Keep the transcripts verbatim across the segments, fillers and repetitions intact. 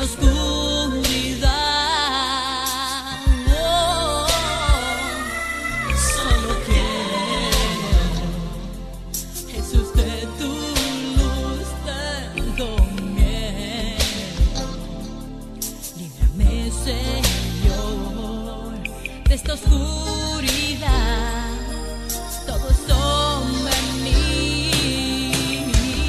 oscuridad. Oh, solo quiero, Jesús, de tu luz tengo miedo. Líbrame, Señor, de esta oscuridad. Todo sombra en mí,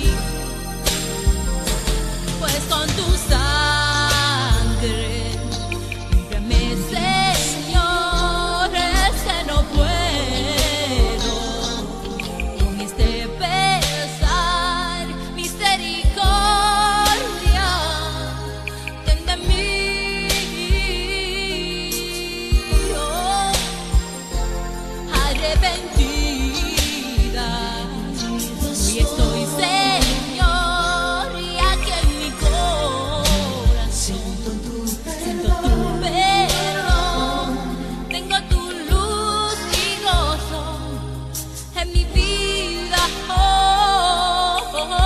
pues con tu sangre líbrame, Señor, es que no puedo con este pesar. Misericordia, ten de mí. Oh, arrepentida hoy estoy, Señor, y aquí en mi corazón siento tu perdón. Tengo tu luz y gozo en mi vida hoy. Oh, oh,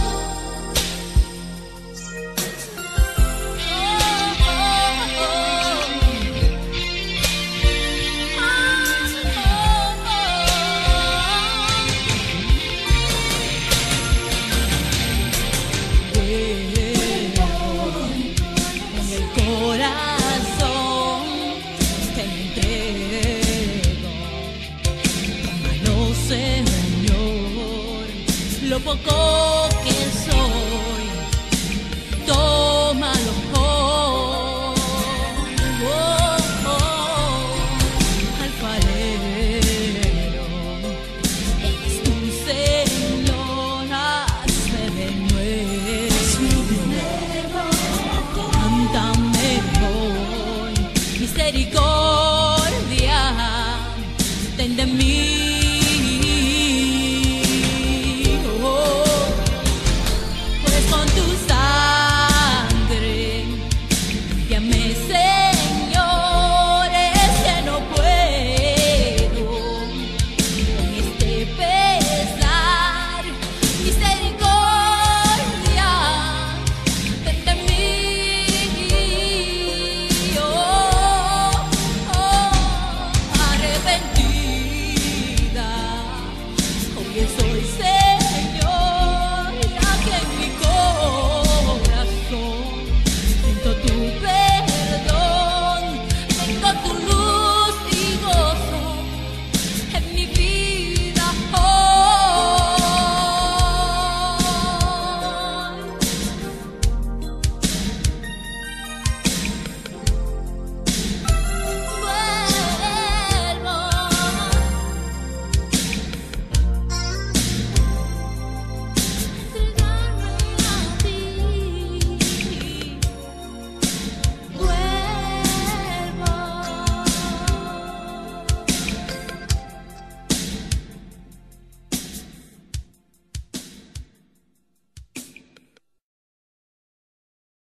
en el corazón te entrego. Tómalo, Señor, lo poco que soy. Tómalo, oh, oh, oh, alfarero. Es tu Señor, hazme de nuevo. Cántame hoy, misericordia.